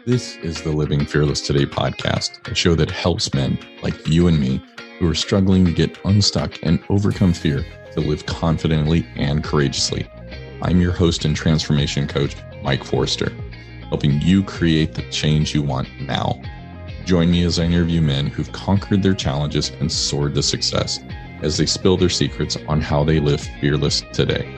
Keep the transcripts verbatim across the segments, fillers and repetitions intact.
This is the Living Fearless Today podcast, a show that helps men like you and me who are struggling to get unstuck and overcome fear to live confidently and courageously. I'm your host and transformation coach, Mike Forster, helping you create the change you want now. Join me as I interview men who've conquered their challenges and soared to success as they spill their secrets on how they live fearless today.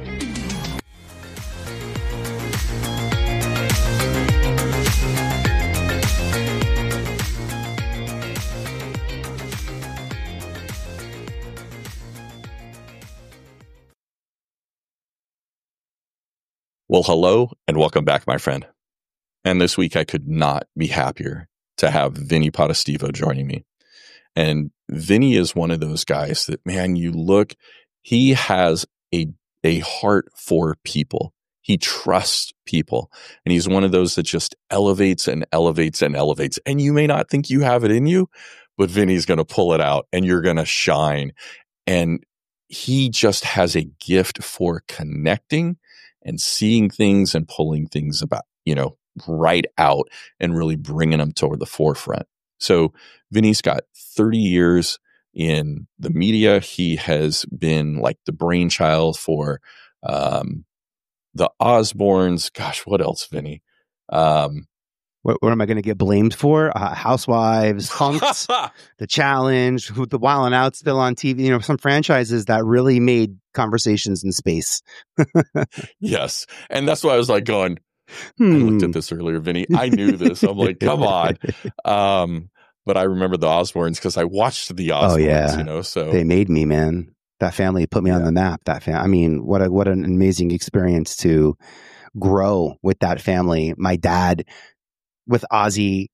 Well, hello and welcome back, my friend. And this week I could not be happier to have Vinny Potestivo joining me. And Vinny is one of those guys that, man, you look, he has a, a heart for people. He trusts people. And he's one of those that just elevates and elevates and elevates. And you may not think you have it in you, but Vinny's going to pull it out and you're going to shine. And he just has a gift for connecting and seeing things and pulling things about, you know, right out and really bringing them toward the forefront. So Vinny's got thirty years in the media. He has been like the brainchild for um, the Osbournes. Gosh, what else, Vinny? Um, What, what am I going to get blamed for? Uh, Housewives, Hunks, The Challenge, who the Wild 'N Out still on T V. You know, some franchises that really made conversations in space. Yes. And that's why I was like going, hmm. I looked at this earlier, Vinny. I knew this. I'm like, come on. Um, but I remember the Osbournes because I watched the Osbournes, oh, yeah. you know, so they made me, man. That family put me yeah. on the map. That fam- I mean, what a, what an amazing experience to grow with that family. My dad with Ozzy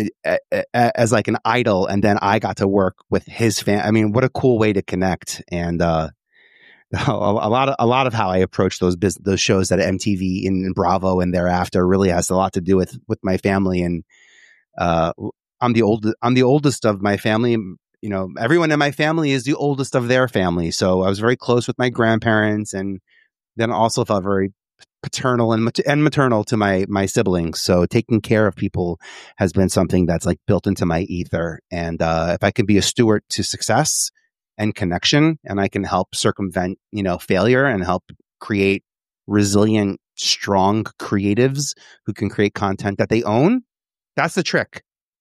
as like an idol, and then I got to work with his fan. I mean, what a cool way to connect. And uh, a, a lot of a lot of how I approach those biz- those shows at M T V and Bravo and thereafter really has a lot to do with with my family. And uh, I'm the old I'm the oldest of my family. You know, everyone in my family is the oldest of their family. So I was very close with my grandparents, and then also felt very paternal and mat- and maternal to my my siblings. So taking care of people has been something that's like built into my ether. And uh, if I can be a steward to success and connection, and I can help circumvent, you know, failure and help create resilient, strong creatives who can create content that they own, that's the trick.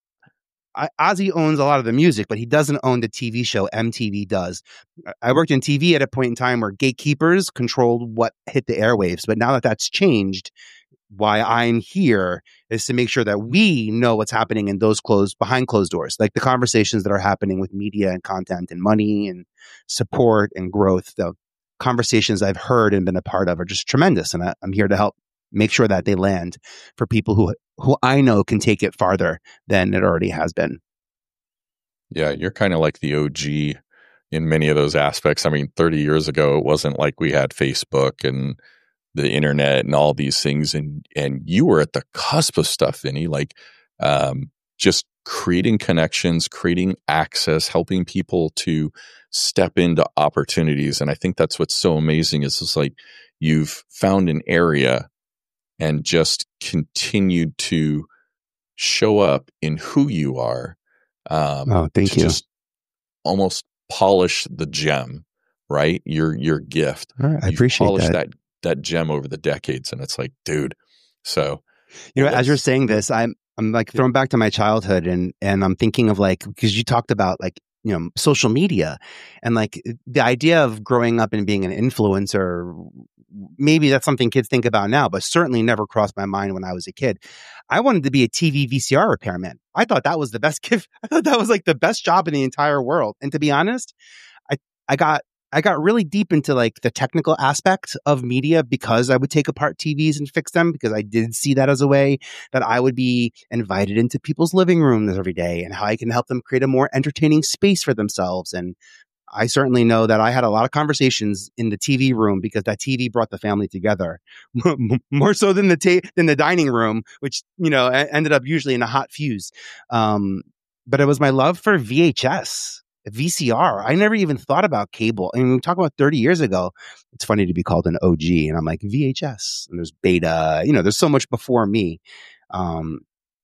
I, Ozzy owns a lot of the music, but he doesn't own the T V show. M T V does. I worked in T V at a point in time where gatekeepers controlled what hit the airwaves. But now that that's changed, why I'm here is to make sure that we know what's happening in those closed, behind closed doors, like the conversations that are happening with media and content and money and support and growth. The conversations I've heard and been a part of are just tremendous. And I, I'm here to help make sure that they land for people who who I know can take it farther than it already has been. Yeah, you're kind of like the O G in many of those aspects. I mean, thirty years ago, it wasn't like we had Facebook and the internet and all these things. And and you were at the cusp of stuff, Vinny, like um, just creating connections, creating access, helping people to step into opportunities. And I think that's what's so amazing is it's like you've found an area and just continued to show up in who you are. Um, oh, thank to you. Just almost polish the gem, right? Your your gift. All right, I You've appreciate polished that. that that gem over the decades, and it's like, dude. So, you know, as you're saying this, I'm I'm like thrown back to my childhood, and and I'm thinking of like because you talked about like you know social media, and like the idea of growing up and being an influencer. Maybe that's something kids think about now, but certainly never crossed my mind when I was a kid. I wanted to be a T V V C R repairman. I thought that was the best gift. I thought that was like the best job in the entire world. And to be honest, I, I got, I got really deep into like the technical aspect of media because I would take apart T Vs and fix them because I did see that as a way that I would be invited into people's living rooms every day and how I can help them create a more entertaining space for themselves. And I certainly know that I had a lot of conversations in the T V room because that T V brought the family together more so than the ta- than the dining room, which, you know, ended up usually in a hot fuse. Um, but it was my love for V H S, V C R. I never even thought about cable. I mean, we talk about thirty years ago. It's funny to be called an O G. And I'm like, V H S. And there's beta. You know, there's so much before me. Um,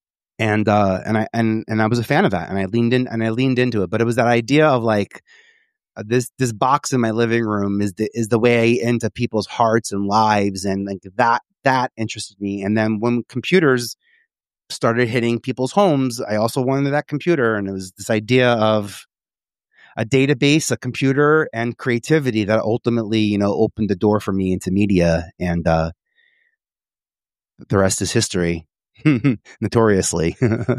And, uh, and I, and, and I was a fan of that, and I leaned in and I leaned into it, but it was that idea of like, uh, this, this box in my living room is the, is the way into people's hearts and lives. And like that, that interested me. And then when computers started hitting people's homes, I also wanted that computer. And it was this idea of a database, a computer, and creativity that ultimately, you know, opened the door for me into media. And, uh, the rest is history. Notoriously.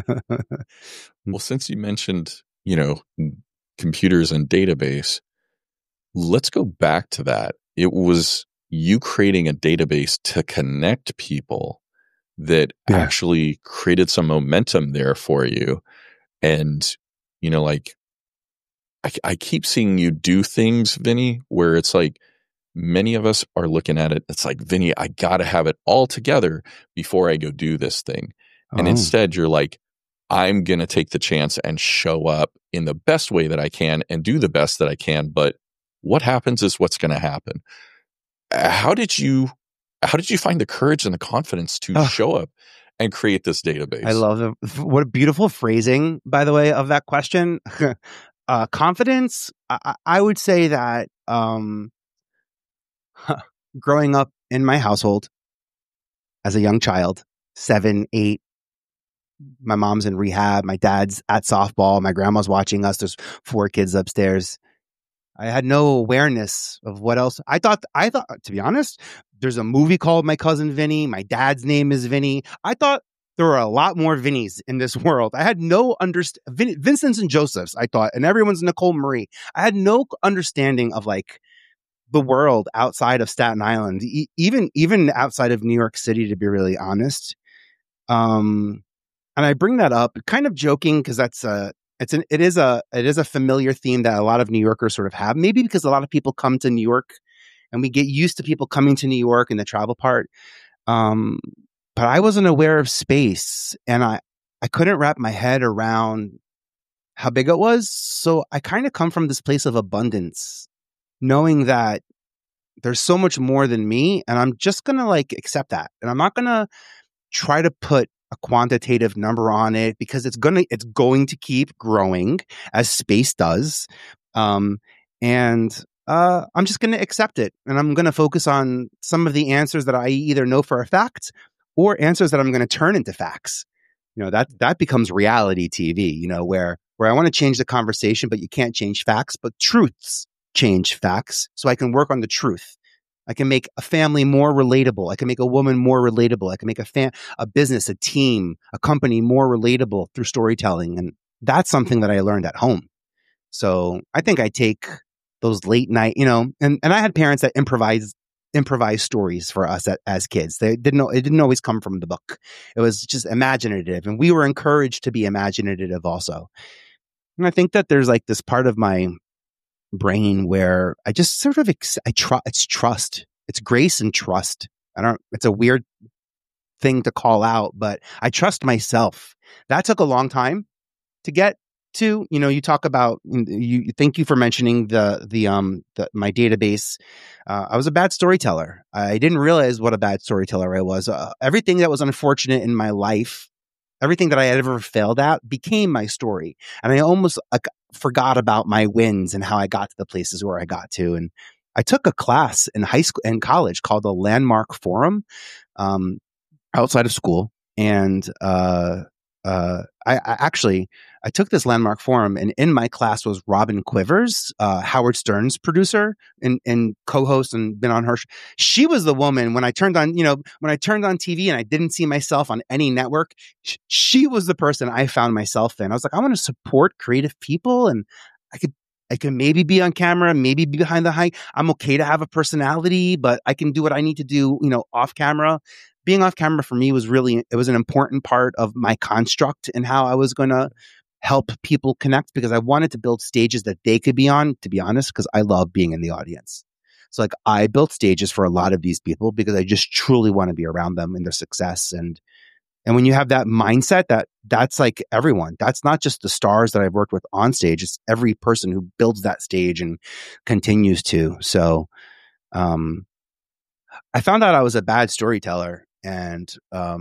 Well, since you mentioned, you know, computers and database, let's go back to that. It was you creating a database to connect people that yeah. actually created some momentum there for you. And, you know, like, I, I keep seeing you do things, Vinny, where it's like, many of us are looking at it. It's like, Vinny, I got to have it all together before I go do this thing. Oh. And instead you're like, I'm going to take the chance and show up in the best way that I can and do the best that I can. But what happens is what's going to happen. How did you, how did you find the courage and the confidence to oh. show up and create this database? I love it. What a beautiful phrasing, by the way, of that question. uh, confidence. I, I would say that, um, growing up in my household as a young child, seven, eight, my mom's in rehab, my dad's at softball, my grandma's watching us. There's four kids upstairs. I had no awareness of what else. I thought, I thought, to be honest, there's a movie called My Cousin Vinny. My dad's name is Vinny. I thought there were a lot more Vinnies in this world. I had no understand. Vin- Vincent's and Joseph's, I thought, and everyone's Nicole Marie. I had no understanding of like the world outside of Staten Island, e- even even outside of New York City, to be really honest. Um, and I bring that up, kind of joking, because that's a it's an it is a it is a familiar theme that a lot of New Yorkers sort of have. Maybe because a lot of people come to New York, and we get used to people coming to New York and the travel part. Um, but I wasn't aware of space, and I I couldn't wrap my head around how big it was. So I kind of come from this place of abundance, knowing that there's so much more than me, and I'm just going to like accept that. And I'm not going to try to put a quantitative number on it, because it's going to, it's going to keep growing as space does. Um, and, uh, I'm just going to accept it. And I'm going to focus on some of the answers that I either know for a fact or answers that I'm going to turn into facts. You know, that, that becomes reality T V, you know, where, where I want to change the conversation, but you can't change facts, but truths change facts. So I can work on the truth. I can make a family more relatable. I can make a woman more relatable. I can make a fan, a business, a team, a company more relatable through storytelling. And that's something that I learned at home. So I think I take those late night, you know, and, and I had parents that improvised, improvised stories for us at, as kids. They didn't know, it didn't always come from the book. It was just imaginative. And we were encouraged to be imaginative also. And I think that there's like this part of my brain where I just sort of, ex- I trust, it's trust, it's grace and trust. I don't, it's a weird thing to call out, but I trust myself. That took a long time to get to. You know, you talk about, you, thank you for mentioning the, the, um, the, my database. Uh, I was a bad storyteller. I didn't realize what a bad storyteller I was. Uh, everything that was unfortunate in my life, everything that I had ever failed at became my story. And I almost uh, forgot about my wins and how I got to the places where I got to. And I took a class in high school and college called the Landmark Forum, um, outside of school. And, uh, uh, I, I actually, I took this Landmark Forum, and in my class was Robin Quivers, uh, Howard Stern's producer and, and co-host, and been on her. Sh- she was the woman when I turned on, you know, when I turned on T V and I didn't see myself on any network, sh- she was the person I found myself in. I was like, I want to support creative people, and I could, I can maybe be on camera, maybe be behind the mic. I'm okay to have a personality, but I can do what I need to do, you know, off camera. Being off camera for me was really, it was an important part of my construct and how I was going to help people connect, because I wanted to build stages that they could be on, to be honest, because I love being in the audience. So like I built stages for a lot of these people because I just truly want to be around them and their success. And, and when you have that mindset, that that's like everyone, that's not just the stars that I've worked with on stage. It's every person who builds that stage and continues to. So, um, I found out I was a bad storyteller. And, um,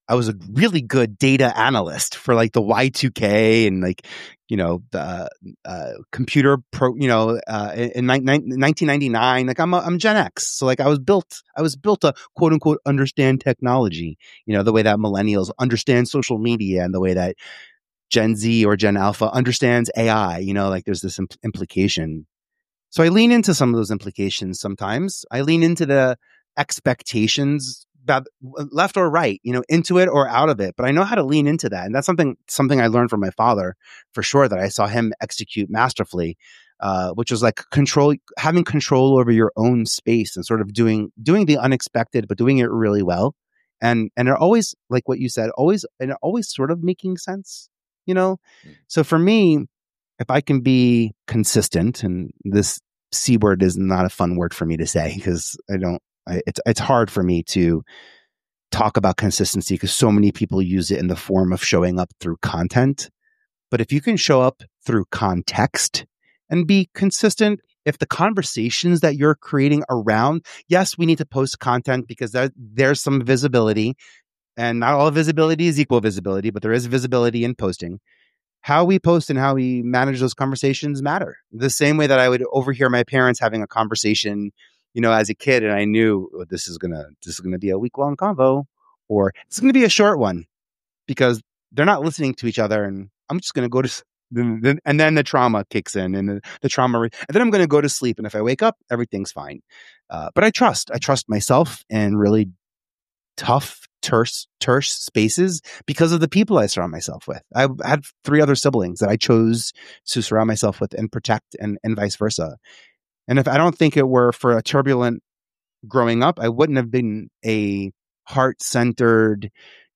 I was a really good data analyst for like the Y two K and like, you know, the uh, computer pro, you know, uh, in ni- ni- nineteen ninety-nine, like I'm, a, I'm Gen X. So like I was built, I was built to quote unquote understand technology, you know, the way that millennials understand social media and the way that Gen Z or Gen Alpha understands A I, you know, like there's this impl- implication. So I lean into some of those implications sometimes. I lean into the expectations, left or right, you know, into it or out of it. But I know how to lean into that. And that's something something I learned from my father, for sure, that I saw him execute masterfully, uh, which was like control, having control over your own space and sort of doing doing the unexpected, but doing it really well. And and it always, like what you said, always and it always sort of making sense, you know? So for me, if I can be consistent, and this C word is not a fun word for me to say because I don't, I, it's, it's hard for me to talk about consistency because so many people use it in the form of showing up through content. But if you can show up through context and be consistent, if the conversations that you're creating around, yes, we need to post content because there, there's some visibility, and not all visibility is equal visibility, but there is visibility in posting. How we post and how we manage those conversations matter. The same way that I would overhear my parents having a conversation, you know, as a kid, and I knew, oh, this is gonna this is gonna be a week long convo, or it's gonna be a short one because they're not listening to each other, and I'm just gonna go to, and then the trauma kicks in, and the, the trauma, and then I'm gonna go to sleep, and if I wake up, everything's fine. Uh, but I trust, I trust myself in really tough, terse, terse spaces because of the people I surround myself with. I had three other siblings that I chose to surround myself with and protect, and, and vice versa. And if I don't think it were for a turbulent growing up, I wouldn't have been a heart-centered,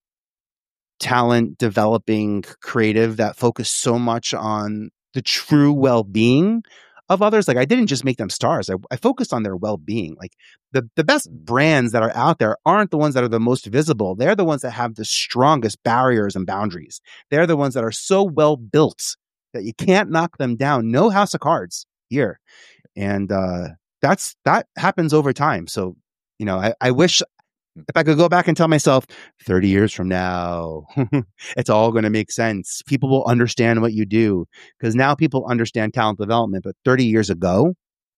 talent developing creative that focused so much on the true well-being of others. Like I didn't just make them stars. I, I focused on their well-being. Like the, the best brands that are out there aren't the ones that are the most visible. They're the ones that have the strongest barriers and boundaries. They're the ones that are so well built that you can't knock them down. No house of cards here. And uh, that's, that happens over time. So, you know, I, I wish if I could go back and tell myself thirty years from now, it's all going to make sense. People will understand what you do, because now people understand talent development. But thirty years ago,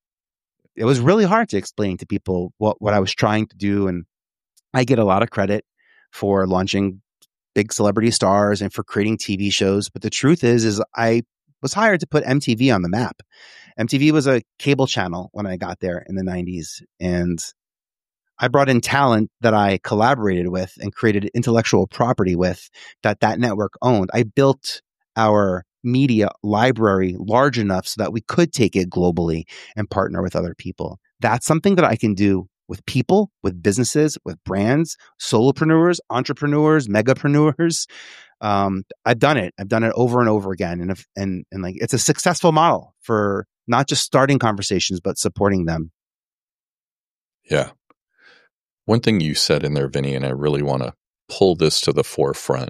it was really hard to explain to people what, what I was trying to do. And I get a lot of credit for launching big celebrity stars and for creating T V shows. But the truth is, is I was hired to put M T V on the map. M T V was a cable channel when I got there in the nineties. And I brought in talent that I collaborated with and created intellectual property with that that network owned. I built our media library large enough so that we could take it globally and partner with other people. That's something that I can do with people, with businesses, with brands, solopreneurs, entrepreneurs, megapreneurs. Um, I've done it. I've done it over and over again. And if, and, and like, it's a successful model for not just starting conversations, but supporting them. Yeah. One thing you said in there, Vinny, and I really want to pull this to the forefront,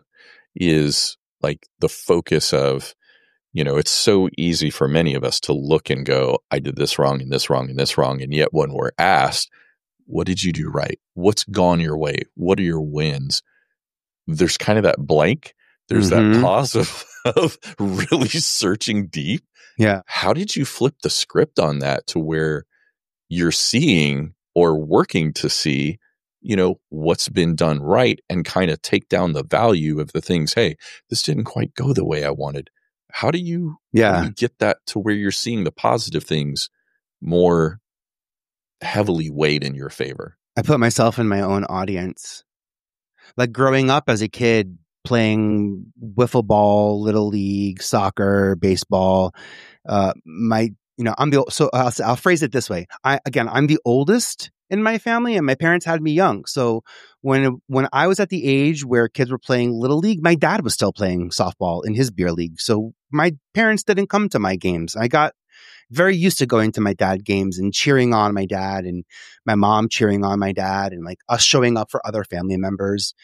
is like the focus of, you know, it's so easy for many of us to look and go, I did this wrong and this wrong and this wrong. And yet when we're asked, what did you do right? What's gone your way? What are your wins? There's kind of that blank. There's mm-hmm. that pause of, of really searching deep. Yeah. How did you flip the script on that to where you're seeing or working to see, you know, what's been done right and kind of take down the value of the things? Hey, this didn't quite go the way I wanted. How do you, yeah. how do you get that to where you're seeing the positive things more heavily weighed in your favor? I put myself in my own audience. Like growing up as a kid, playing wiffle ball, little league, soccer, baseball, uh, my You know, I'm the, so I'll, I'll phrase it this way. I, again, I'm the oldest in my family and my parents had me young. So when, when I was at the age where kids were playing little league, my dad was still playing softball in his beer league. So my parents didn't come to my games. I got very used to going to my dad games and cheering on my dad and my mom cheering on my dad and like us showing up for other family members.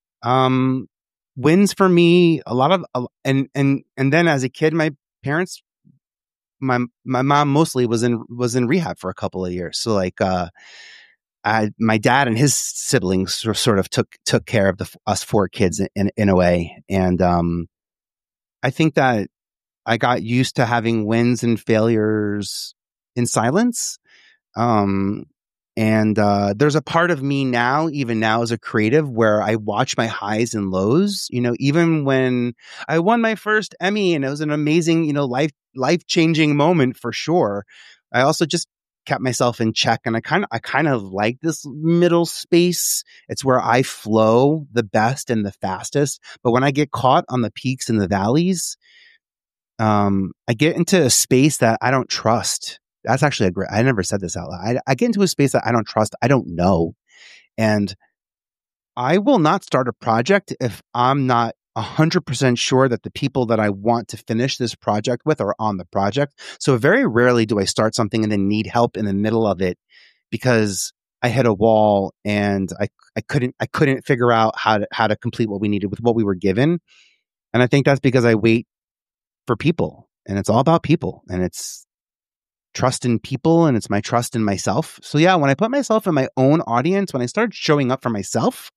Um, wins for me, a lot of, uh, and, and, and then as a kid, my parents, my my mom mostly was in was in rehab for a couple of years. So like uh I, my dad and his siblings sort of took took care of the, us four kids in in a way, and um, I think that I got used to having wins and failures in silence. Um, and uh, there's a part of me now, even now as a creative, where I watch my highs and lows. You know, even when I won my first Emmy, and it was an amazing, you know, life life changing moment for sure. I also just kept myself in check, and I kind of I kind of like this middle space. It's where I flow the best and the fastest. But when I get caught on the peaks and the valleys, um, I get into a space that I don't trust. That's actually a great, I never said this out loud. I, I get into a space that I don't trust. I don't know. And I will not start a project if I'm not one hundred percent sure that the people that I want to finish this project with are on the project. So very rarely do I start something and then need help in the middle of it because I hit a wall and I, I couldn't, I couldn't figure out how to, how to complete what we needed with what we were given. And I think that's because I wait for people, and it's all about people, and it's trust in people, and it's my trust in myself. So yeah, when I put myself in my own audience, when I started showing up for myself,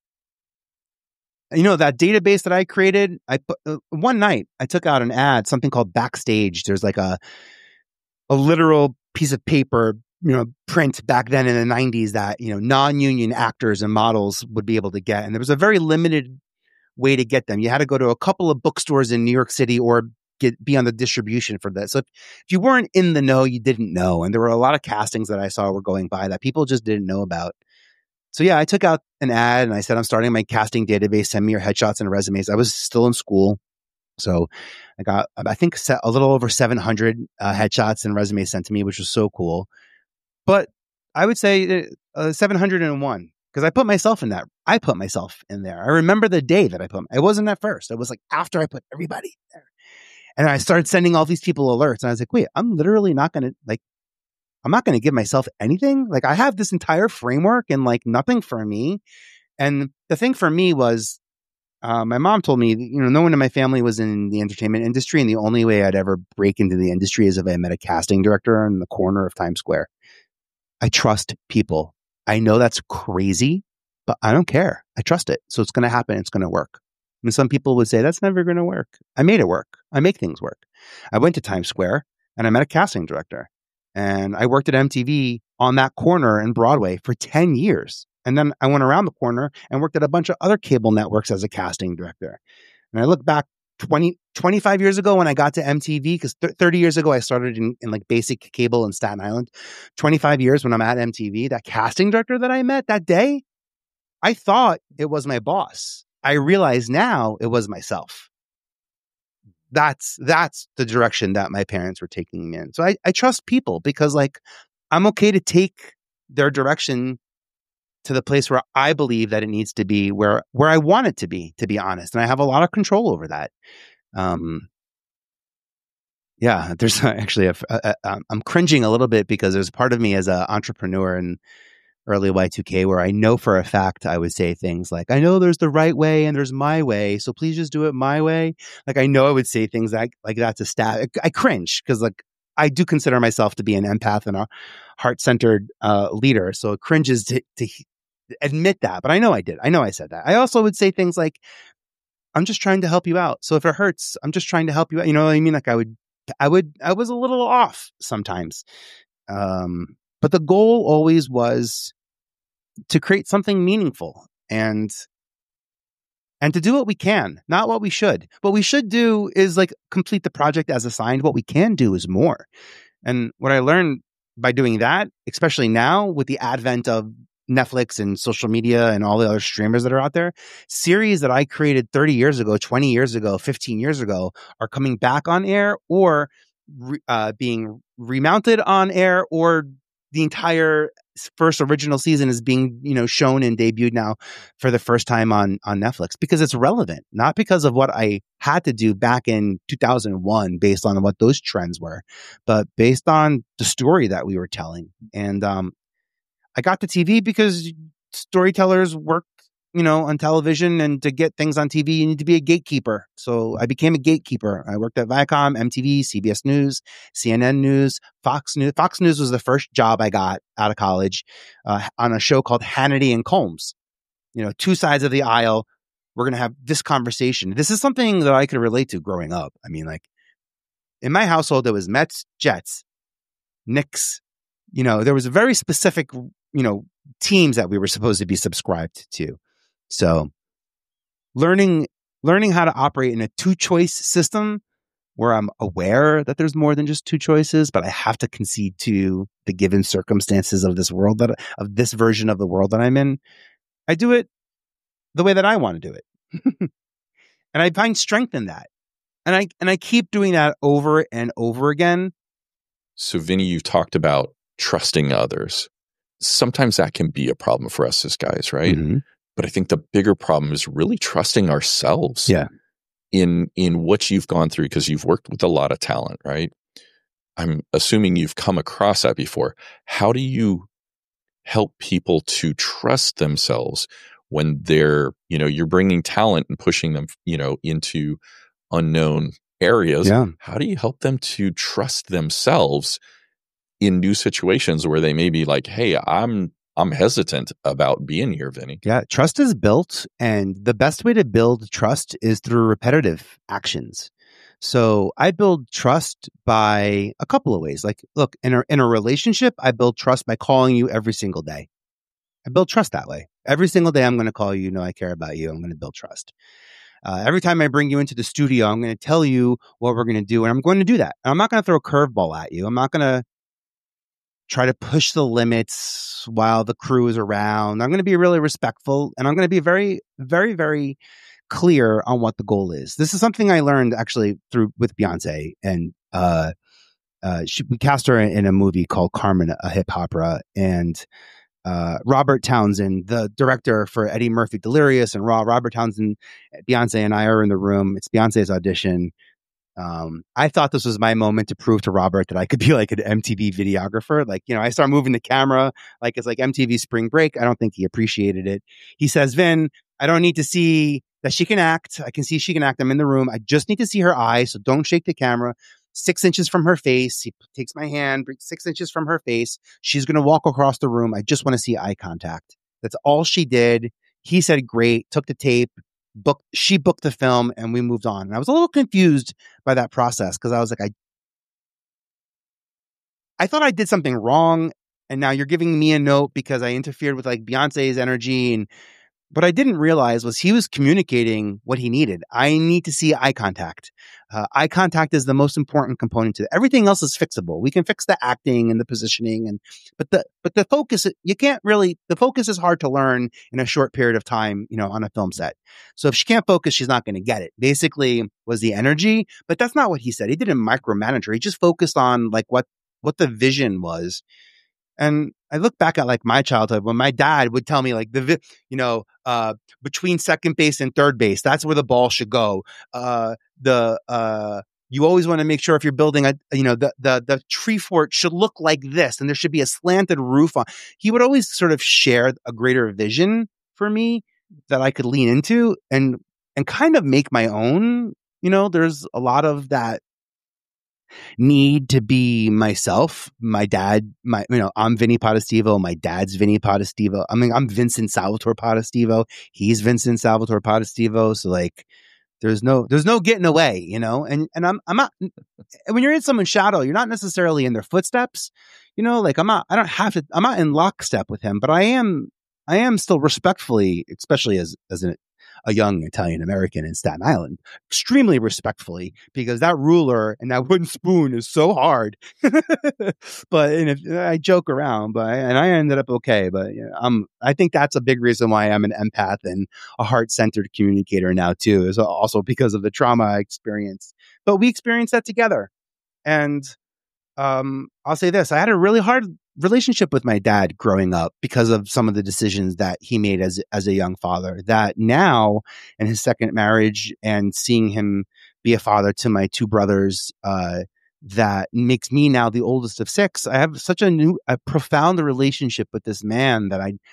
you know, that database that I created, I put uh, one night I took out an ad, something called Backstage. There's like a a literal piece of paper, you know, print back then in the nineties that, you know, non-union actors and models would be able to get, and there was a very limited way to get them. You had to go to a couple of bookstores in New York City or get be on the distribution for that. So if, if you weren't in the know, you didn't know. And there were a lot of castings that I saw were going by that people just didn't know about. So yeah, I took out an ad and I said, I'm starting my casting database. Send me your headshots and resumes. I was still in school. So I got, I think a little over seven hundred uh, headshots and resumes sent to me, which was so cool. But I would say uh, seven hundred one. Because I put myself in that. I put myself in there. I remember the day that I put, it wasn't at first. It was like after I put everybody there. And I started sending all these people alerts. And I was like, wait, I'm literally not going to like, I'm not going to give myself anything. Like I have this entire framework and like nothing for me. And the thing for me was, uh, my mom told me, you know, no one in my family was in the entertainment industry. And the only way I'd ever break into the industry is if I met a casting director in the corner of Times Square. I trust people. I know that's crazy, but I don't care. I trust it. So it's going to happen. It's going to work. And some people would say, that's never going to work. I made it work. I make things work. I went to Times Square and I met a casting director. And I worked at M T V on that corner in Broadway for ten years. And then I went around the corner and worked at a bunch of other cable networks as a casting director. And I look back twenty, twenty-five years ago when I got to M T V, because th- thirty years ago I started in, in like basic cable in Staten Island. twenty-five years when I'm at M T V, that casting director that I met that day, I thought it was my boss. I realize now it was myself. That's that's the direction that my parents were taking me in. So I, I trust people because like I'm okay to take their direction to the place where I believe that it needs to be, where where I want it to be, to be honest. And I have a lot of control over that. Um, yeah, there's actually a, a, a, I'm cringing a little bit because there's part of me as an entrepreneur and early Y two K where I know for a fact I would say things like, I know there's the right way and there's my way, so please just do it my way. Like I know I would say things like, like that to staff. I cringe because like I do consider myself to be an empath and a heart-centered uh, leader. So it cringes to, to admit that, but I know I did. I know I said that. I also would say things like, I'm just trying to help you out. So if it hurts, I'm just trying to help you out. You know what I mean? Like I would, I would, I was a little off sometimes. Um, but the goal always was to create something meaningful and and to do what we can, not what we should. What we should do is like complete the project as assigned. What we can do is more. And what I learned by doing that, especially now with the advent of Netflix and social media and all the other streamers that are out there, series that I created thirty years ago, twenty years ago, fifteen years ago are coming back on air or re, uh, being remounted on air, or the entire first original season is being, you know, shown and debuted now for the first time on, on Netflix because it's relevant, not because of what I had to do back in two thousand one based on what those trends were, but based on the story that we were telling. And, um, I got to T V because storytellers work you know, on television, and to get things on T V, you need to be a gatekeeper. So I became a gatekeeper. I worked at Viacom, M T V, C B S News, C N N News, Fox News. Fox News was the first job I got out of college uh, on a show called Hannity and Combs. You know, two sides of the aisle. We're going to have this conversation. This is something that I could relate to growing up. I mean, like in my household, there was Mets, Jets, Knicks. You know, there was a very specific, you know, teams that we were supposed to be subscribed to. So learning, learning how to operate in a two choice system where I'm aware that there's more than just two choices, but I have to concede to the given circumstances of this world, that of this version of the world that I'm in. I do it the way that I want to do it. And I find strength in that. And I, and I keep doing that over and over again. So Vinny, you talked about trusting others. Sometimes that can be a problem for us as guys, right? Mm-hmm. But I think the bigger problem is really trusting ourselves. Yeah. In in what you've gone through, because you've worked with a lot of talent, right? I'm assuming you've come across that before. How do you help people to trust themselves when they're, you know, you're bringing talent and pushing them, you know, into unknown areas? Yeah. How do you help them to trust themselves in new situations where they may be like, hey, I'm I'm hesitant about being here, Vinny? Yeah, trust is built, and the best way to build trust is through repetitive actions. So I build trust by a couple of ways. Like, look, in a, in a relationship, I build trust by calling you every single day. I build trust that way. Every single day I'm going to call you, know I care about you. I'm going to build trust. Uh, every time I bring you into the studio, I'm going to tell you what we're going to do, and I'm going to do that. And I'm not going to throw a curveball at you. I'm not going to try to push the limits while the crew is around. I'm going to be really respectful, and I'm going to be very, very, very clear on what the goal is. This is something I learned actually through with Beyonce, and uh, uh, she, we cast her in, in a movie called Carmen, a hip opera, and uh, Robert Townsend, the director for Eddie Murphy Delirious and Raw, Robert Townsend, Beyonce and I are in the room. It's Beyonce's audition. Um, I thought this was my moment to prove to Robert that I could be like an M T V videographer. Like, you know, I start moving the camera like it's like M T V Spring Break. I don't think he appreciated it. He says, Vin, I don't need to see that she can act. I can see she can act. I'm in the room. I just need to see her eyes. So don't shake the camera. Six inches from her face. He takes my hand, six inches from her face. She's going to walk across the room. I just want to see eye contact. That's all she did. He said, great, took the tape. Booked, she booked the film, and we moved on. And I was a little confused by that process because I was like, I, I thought I did something wrong, and now you're giving me a note because I interfered with like Beyonce's energy. And what I didn't realize was he was communicating what he needed. I need to see eye contact. Uh, eye contact is the most important component to it. Everything else is fixable. We can fix the acting and the positioning, and but the but the focus, you can't really. The focus is hard to learn in a short period of time, you know, on a film set. So if she can't focus, she's not going to get it. Basically, was the energy, but that's not what he said. He didn't micromanage her. He just focused on like what what the vision was. And I look back at like my childhood when my dad would tell me like the, vi- you know, uh, between second base and third base, that's where the ball should go. Uh, the, uh, you always want to make sure if you're building a, you know, the, the, the tree fort should look like this, and there should be a slanted roof on. He would always sort of share a greater vision for me that I could lean into and, and kind of make my own. You know, there's a lot of that need to be myself. My dad, my, you know, I'm Vinny Potestivo. My dad's Vinny Potestivo. I mean, I'm Vincent Salvatore Potestivo. He's Vincent Salvatore Potestivo. So like, there's no, there's no getting away, you know, and, and I'm, I'm not, when you're in someone's shadow, you're not necessarily in their footsteps, you know, like I'm not, I don't have to, I'm not in lockstep with him, but I am, I am still respectfully, especially as, as an, a young Italian American in Staten Island, extremely respectfully, because that ruler and that wooden spoon is so hard. But and if I joke around, but and I ended up okay. But you know, I'm I think that's a big reason why I'm an empath and a heart-centered communicator now too. Is also because of the trauma I experienced. But we experienced that together, and um, I'll say this: I had a really hard relationship with my dad growing up because of some of the decisions that he made as as a young father. That now, in his second marriage, and seeing him be a father to my two brothers, uh, that makes me now the oldest of six. I have such a new, a profound relationship with this man that I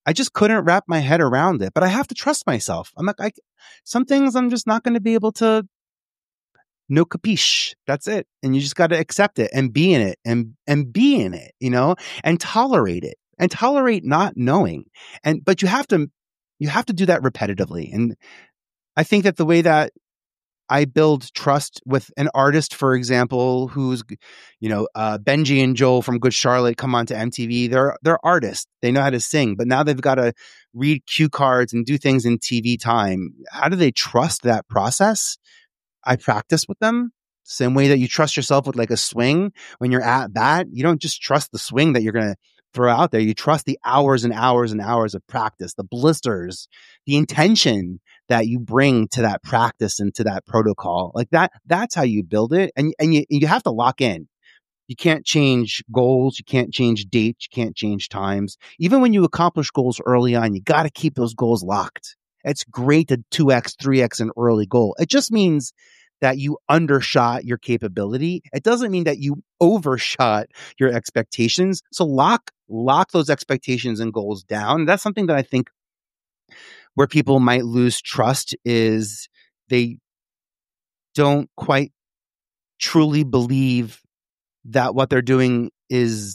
I just couldn't wrap my head around it, but I have to trust myself. I'm like, I, some things I'm just not going to be able to, no capiche. That's it. And you just got to accept it and be in it and, and be in it, you know, and tolerate it and tolerate not knowing. And, but you have to, you have to do that repetitively. And I think that the way that I build trust with an artist, for example, who's, you know, uh, Benji and Joel from Good Charlotte come onto M T V. They're they're artists. They know how to sing, but now they've got to read cue cards and do things in T V time. How do they trust that process? I practice with them. Same way that you trust yourself with like a swing when you're at bat. You don't just trust the swing that you're going to throw out there. You trust the hours and hours and hours of practice, the blisters, the intention that you bring to that practice and to that protocol. Like that, that's how you build it. And, and you, you have to lock in. You can't change goals. You can't change dates. You can't change times. Even when you accomplish goals early on, you got to keep those goals locked. It's great to two X, three X an early goal. It just means that you undershot your capability. It doesn't mean that you overshot your expectations. So lock, lock those expectations and goals down. That's something that I think where people might lose trust is they don't quite truly believe that what they're doing is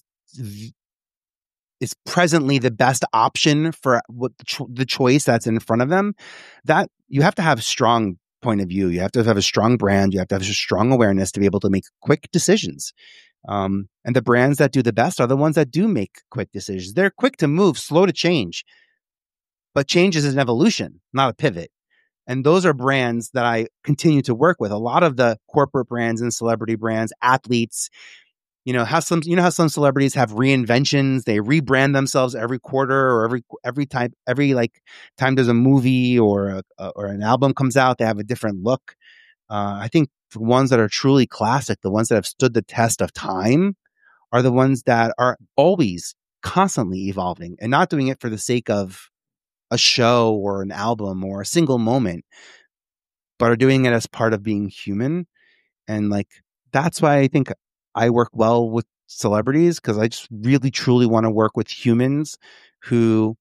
is presently the best option for what the, cho- the choice that's in front of them. That you have to have strong point of view. You have to have a strong brand. You have to have a strong awareness to be able to make quick decisions. Um, and the brands that do the best are the ones that do make quick decisions. They're quick to move, slow to change. But change is an evolution, not a pivot. And those are brands that I continue to work with. A lot of the corporate brands and celebrity brands, athletes, you know, how some, you know, how some celebrities have reinventions. They rebrand themselves every quarter or every, every time, every like time there's a movie or a, a, or an album comes out, they have a different look. Uh, I think the ones that are truly classic, the ones that have stood the test of time are the ones that are always constantly evolving and not doing it for the sake of a show or an album or a single moment, but are doing it as part of being human. And like, that's why I think I work well with celebrities, because I just really, truly want to work with humans who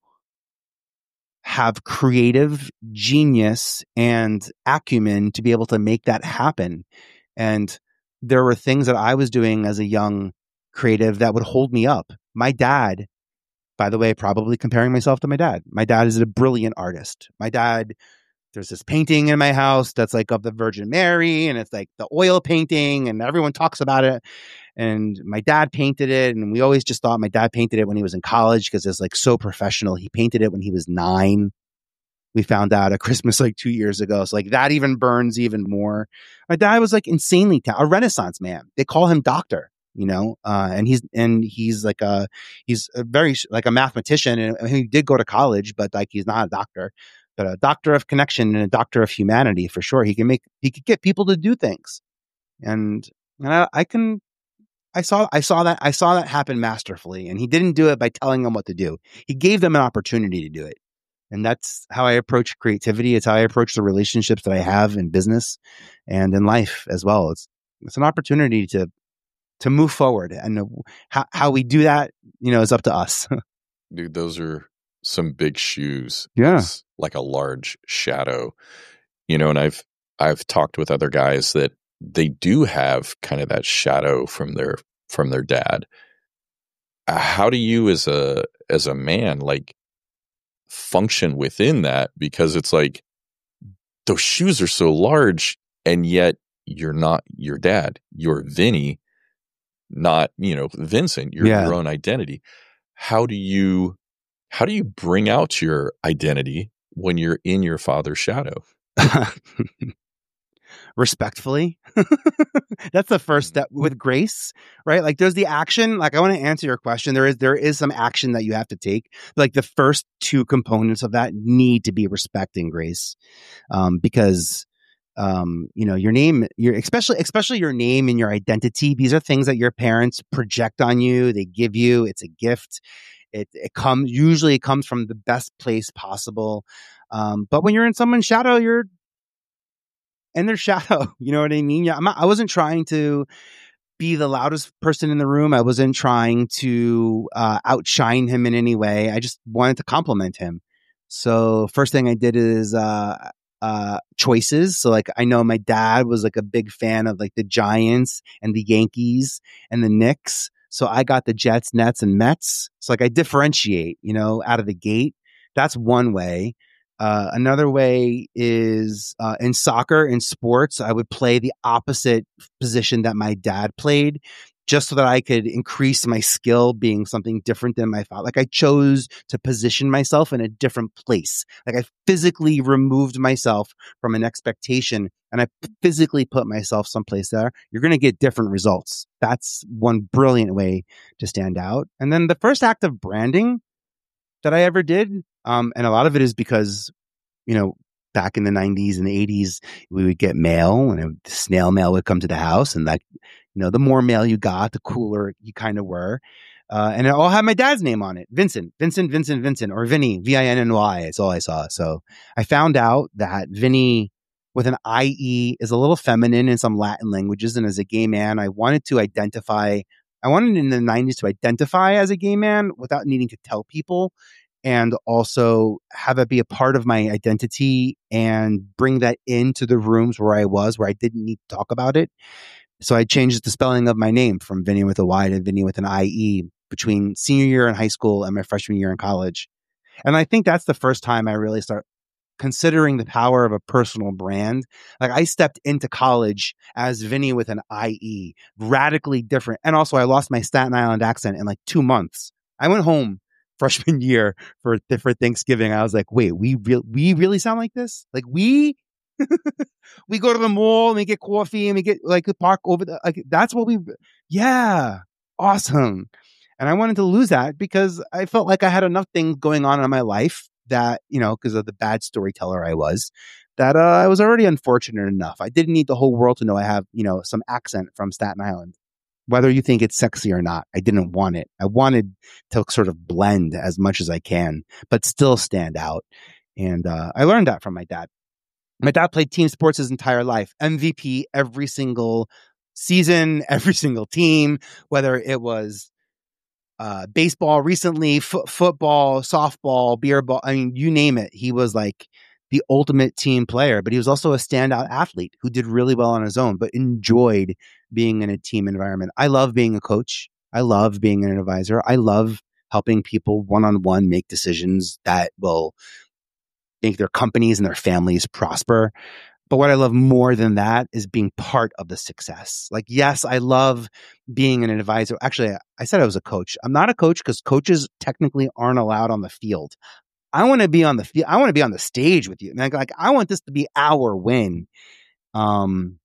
have creative genius and acumen to be able to make that happen. And there were things that I was doing as a young creative that would hold me up. My dad, by the way, probably comparing myself to my dad. My dad is a brilliant artist. My dad, there's this painting in my house that's like of the Virgin Mary, and it's like the oil painting, and everyone talks about it. And my dad painted it, and we always just thought my dad painted it when he was in college because it's like so professional. He painted it when he was nine. We found out at Christmas like two years ago. So like that even burns even more. My dad was like insanely talented, a Renaissance man. They call him Doctor. You know, uh, and he's, and he's like a, he's a very, like a mathematician, and he did go to college, but like, he's not a doctor, but a doctor of connection and a doctor of humanity for sure. He can make, he could get people to do things. And, and I, I can, I saw, I saw that, I saw that happen masterfully, and he didn't do it by telling them what to do. He gave them an opportunity to do it. And that's how I approach creativity. It's how I approach the relationships that I have in business and in life as well. It's, it's an opportunity to, to move forward, and how, how we do that, you know, is up to us. Dude, those are some big shoes. Yeah. It's like a large shadow, you know, and I've, I've talked with other guys that they do have kind of that shadow from their, from their dad. How do you as a, as a man, like function within that? Because it's like, those shoes are so large, and yet you're not your dad, you're Vinny, not, you know, Vincent, you're Yeah. your own identity. How do you, how do you bring out your identity when you're in your father's shadow? Respectfully. That's the first step with grace, right? Like there's the action. Like I want to answer your question. There is, there is some action that you have to take. Like the first two components of that need to be respect and grace. Um, because Um, you know, your name, your especially especially your name and your identity. These are things that your parents project on you. They give you. It's a gift. It it comes usually it comes from the best place possible. Um, but when you're in someone's shadow, you're in their shadow. You know what I mean? Yeah, I'm not, I wasn't trying to be the loudest person in the room. I wasn't trying to uh, outshine him in any way. I just wanted to compliment him. So first thing I did is uh, uh, choices. So like I know my dad was like a big fan of like the Giants and the Yankees and the Knicks. So I got the Jets, Nets, and Mets. So like I differentiate, you know, out of the gate. That's one way. Uh, another way is uh, in soccer, in sports, I would play the opposite position that my dad played, just so that I could increase my skill being something different than my father. Like I chose to position myself in a different place. Like I physically removed myself from an expectation and I physically put myself someplace there. You're going to get different results. That's one brilliant way to stand out. And then the first act of branding that I ever did, um, and a lot of it is because, you know, back in the nineties and the eighties, we would get mail and it, snail mail would come to the house. And that, you know, the more mail you got, the cooler you kind of were. Uh, and it all had my dad's name on it. Vincent, Vincent, Vincent, Vincent, or Vinny, V I N N Y. It's all I saw. So I found out that Vinny with an I E is a little feminine in some Latin languages. And as a gay man, I wanted to identify, I wanted in the nineties to identify as a gay man without needing to tell people, and also have it be a part of my identity and bring that into the rooms where I was, where I didn't need to talk about it. So I changed the spelling of my name from Vinny with a Y to Vinny with an I E between senior year in high school and my freshman year in college. And I think that's the first time I really start considering the power of a personal brand. Like I stepped into college as Vinny with an I E, radically different. And also I lost my Staten Island accent in like two months. I went home freshman year for for Thanksgiving. I was like, wait, we re- we really sound like this? Like we we go to the mall and we get coffee and we get like the park over the, like that's what we, yeah, awesome. And I wanted to lose that because I felt like I had enough things going on in my life that, you know, because of the bad storyteller I was, that uh, I was already unfortunate enough. I didn't need the whole world to know I have, you know, some accent from Staten Island. Whether you think it's sexy or not, I didn't want it. I wanted to sort of blend as much as I can, but still stand out. And uh, I learned that from my dad. My dad played team sports his entire life, M V P every single season, every single team, whether it was uh, baseball recently, f- football, softball, beer ball. I mean, you name it. He was like the ultimate team player, but he was also a standout athlete who did really well on his own, but enjoyed being in a team environment. I love being a coach. I love being an advisor. I love helping people one-on-one make decisions that will make their companies and their families prosper. But what I love more than that is being part of the success. Like, yes, I love being an advisor. Actually, I said I was a coach. I'm not a coach because coaches technically aren't allowed on the field. I want to be on the field. I want to be on the stage with you. Like, like, I want this to be our win. Um,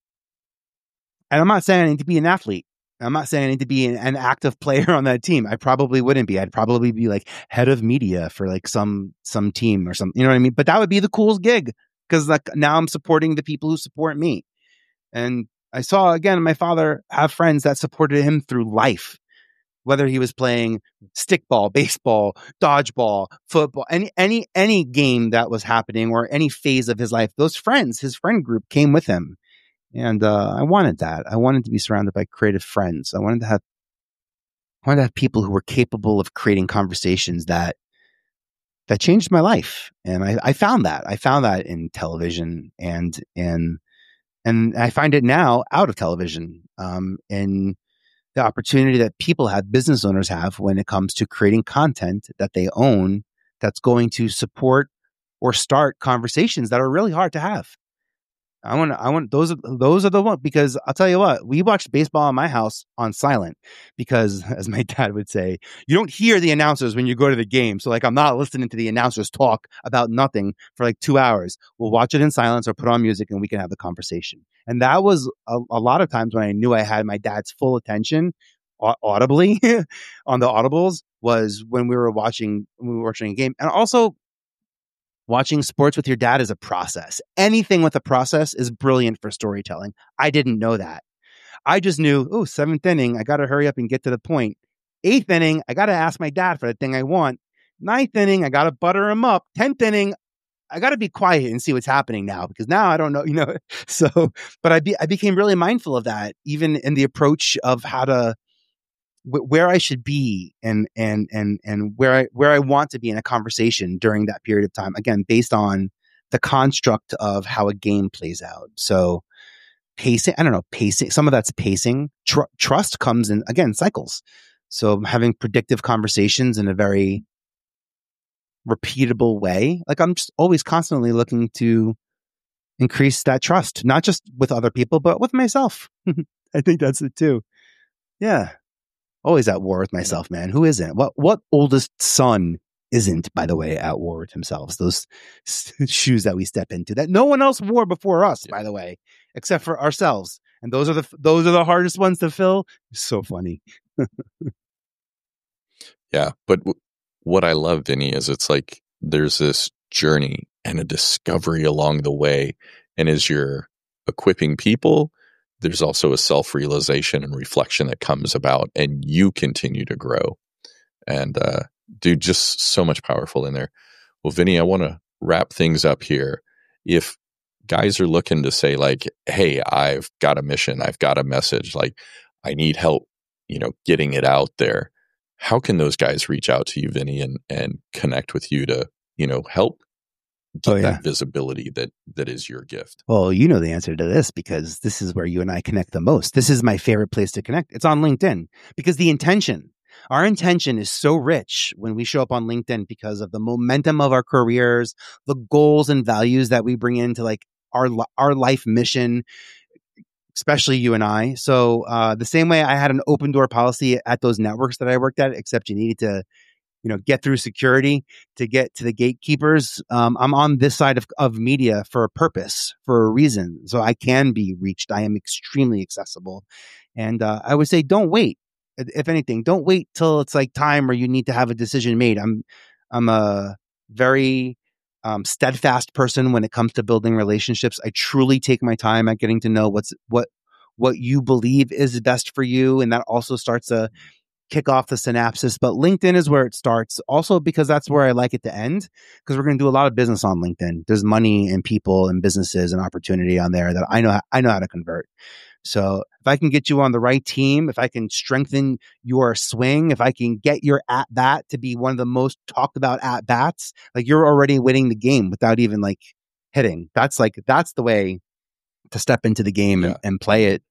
and I'm not saying I need to be an athlete. I'm not saying I need to be an, an active player on that team. I probably wouldn't be. I'd probably be like head of media for like some some team or something. You know what I mean? But that would be the coolest gig because like now I'm supporting the people who support me. And I saw again my father have friends that supported him through life. Whether he was playing stickball, baseball, dodgeball, football, any any any game that was happening or any phase of his life, those friends, his friend group came with him. And uh, I wanted that. I wanted to be surrounded by creative friends. I wanted to have I wanted to have people who were capable of creating conversations that that changed my life. And I, I found that. I found that in television and and and I find it now out of television. Um and the opportunity that people have, business owners have, when it comes to creating content that they own that's going to support or start conversations that are really hard to have. I want I want those are those are the ones, because I'll tell you what, we watched baseball in my house on silent because, as my dad would say, you don't hear the announcers when you go to the game. So like I'm not listening to the announcers talk about nothing for like two hours. We'll watch it in silence or put on music and we can have the conversation. And that was a, a lot of times when I knew I had my dad's full attention audibly on the audibles was when we were watching when we were watching a game. And also, watching sports with your dad is a process. Anything with a process is brilliant for storytelling. I didn't know that. I just knew, oh, seventh inning, I got to hurry up and get to the point. Eighth inning, I got to ask my dad for the thing I want. Ninth inning, I got to butter him up. Tenth inning, I got to be quiet and see what's happening now, because now I don't know, you know. So, but I be I became really mindful of that, even in the approach of how to wh- where I should be and and and and where I where I want to be in a conversation during that period of time. Again, based on the construct of how a game plays out. So pacing, I don't know, pacing. Some of that's pacing. Tr- trust comes in again cycles. So having predictive conversations in a very repeatable way. Like I'm just always constantly looking to increase that trust, not just with other people, but with myself. I think that's it too. Yeah. Always at war with myself, man. Who isn't? What, what oldest son isn't, by the way, at war with themselves? Those s- shoes that we step into that no one else wore before us, by the way, except for ourselves. And those are the, those are the hardest ones to fill. It's so funny. Yeah. But w- what I love, Vinny, is it's like there's this journey and a discovery along the way. And as you're equipping people, there's also a self-realization and reflection that comes about, and you continue to grow. And, uh, dude, just so much powerful in there. Well, Vinny, I want to wrap things up here. If guys are looking to say like, hey, I've got a mission, I've got a message, like I need help, you know, getting it out there, how can those guys reach out to you, Vinny, and, and connect with you to, you know, help get Oh, yeah. that visibility that, that is your gift? Well, you know the answer to this, because this is where you and I connect the most. This is my favorite place to connect. It's on LinkedIn, because the intention, our intention is so rich when we show up on LinkedIn because of the momentum of our careers, the goals and values that we bring into like our, our life mission, especially you and I. So uh, the same way I had an open door policy at those networks that I worked at, except you needed to, you know, get through security to get to the gatekeepers. Um, I'm on this side of, of media for a purpose, for a reason. So I can be reached. I am extremely accessible. And uh, I would say, don't wait. If anything, don't wait till it's like time where you need to have a decision made. I'm, I'm a very um, steadfast person when it comes to building relationships. I truly take my time at getting to know what's what what you believe is best for you, and that also starts to kick off the synapses. But LinkedIn is where it starts, also because that's where I like it to end, because we're going to do a lot of business on LinkedIn. There's money and people and businesses and opportunity on there that I know I know how to convert. So if I can get you on the right team, if I can strengthen your swing, if I can get your at bat to be one of the most talked about at bats, like you're already winning the game without even like hitting. That's like, that's the way to step into the game Yeah. and, and play it.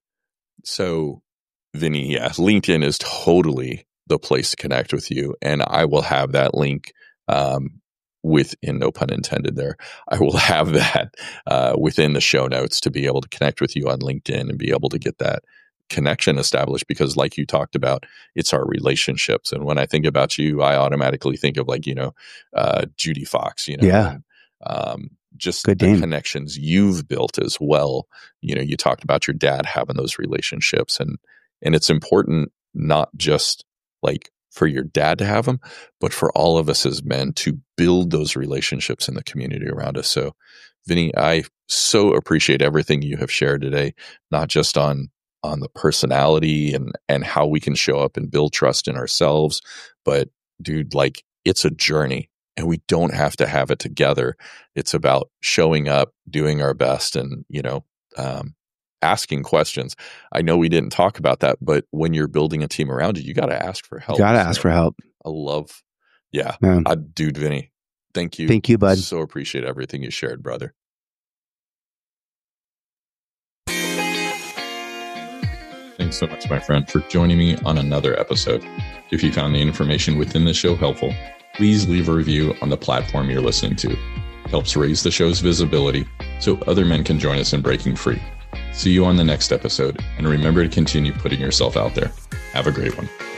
So, Vinny, yeah, LinkedIn is totally the place to connect with you. And I will have that link um, within, no pun intended there, I will have that uh, within the show notes to be able to connect with you on LinkedIn and be able to get that connection established, because like you talked about, it's our relationships. And when I think about you, I automatically think of like, you know, uh, Judy Fox, you know, Yeah. and, um, just Good the name. connections you've built as well. You know, you talked about your dad having those relationships, and, and it's important not just like for your dad to have them, but for all of us as men to build those relationships in the community around us. So, Vinny, I so appreciate everything you have shared today, not just on on the personality and and how we can show up and build trust in ourselves, but dude, like it's a journey and we don't have to have it together. It's about showing up, doing our best, and, you know, um, asking questions. I know we didn't talk about that, but when you're building a team around you, you got to ask for help. Got to ask So for help. I love, yeah, Yeah. I, dude, Vinny, thank you. Thank you, bud. So appreciate everything you shared, brother. Thanks so much, my friend, for joining me on another episode. If you found the information within the show helpful, please leave a review on the platform you're listening to. It helps raise the show's visibility so other men can join us in breaking free. See you on the next episode, and remember to continue putting yourself out there. Have a great one.